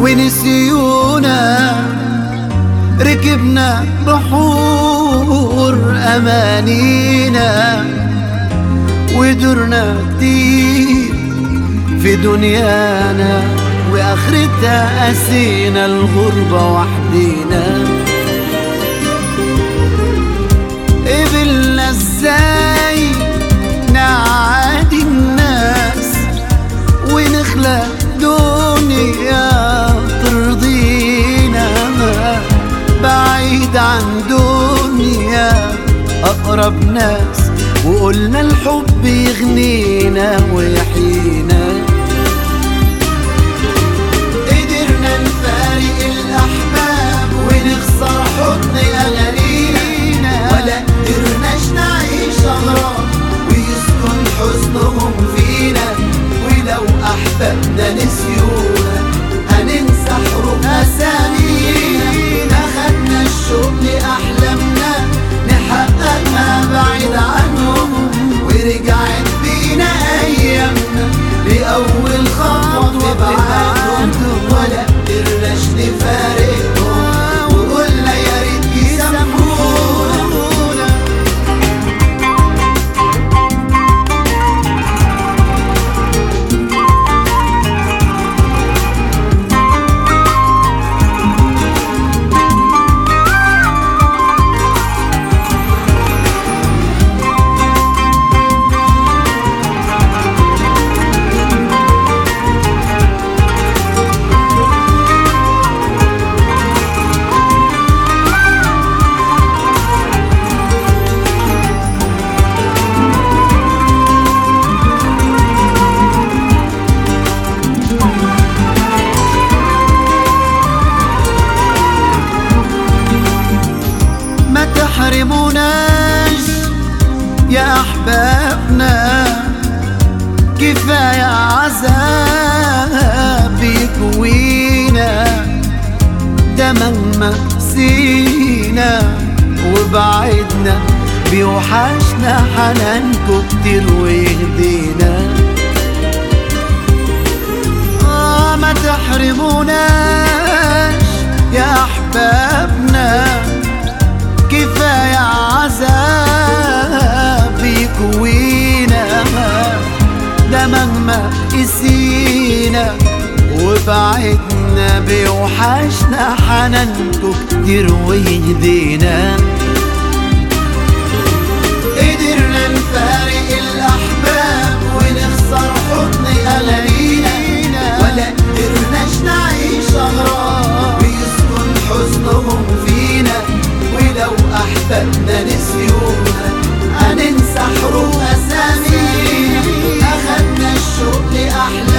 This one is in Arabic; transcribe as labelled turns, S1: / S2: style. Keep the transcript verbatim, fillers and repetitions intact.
S1: ونسيونا، ركبنا بحور أمانينا، ودرنا كتير في دنيانا، وآخرتها قاسينا الغربة وحدينا. قبلنا ازاي نعادي الناس ونخلق دنيا ترضينا، بعيد عن دنيا أقرب ناس، وقلنا الحب يغنينا ويحيينا. قدرنا نفارق الأحباب ونخسر حضن أغانينا، ولا قدرناش نعيش أغراب ويسكن حزنهم فينا. ولو أحبابنا نسيونا هننسى حروف أسامينا. أخدنا الشوق لأحلامنا نحققها بعيد عنهم، ورجعت بينا أيامنا لأول خطوة في بعادهم. ولا قدرناش نفارقهم وقلنا يا ريت يسامحونا. ما تحرموناش يا أحبابنا، كفاية عذاب يكوينا. ده مهما سينا وبعدنا بيوحشنا حنانكو كتير ويهدينا. آه ما تحرموناش يا أحبابنا، كفاية عذاب يكوينا. ده مهما قسينا وبعدنا بيوحشنا حنانكو كتير ويهدينا. قدرنا نفارق الأحباب ونخسر حضن أغانينا، ولا قدرناش نعيش أغراب ويسكن حزنهم فينا. ولو أحبابنا نسيونا هننسى حروف أسامينا. أخدنا الشوق لأحلامنا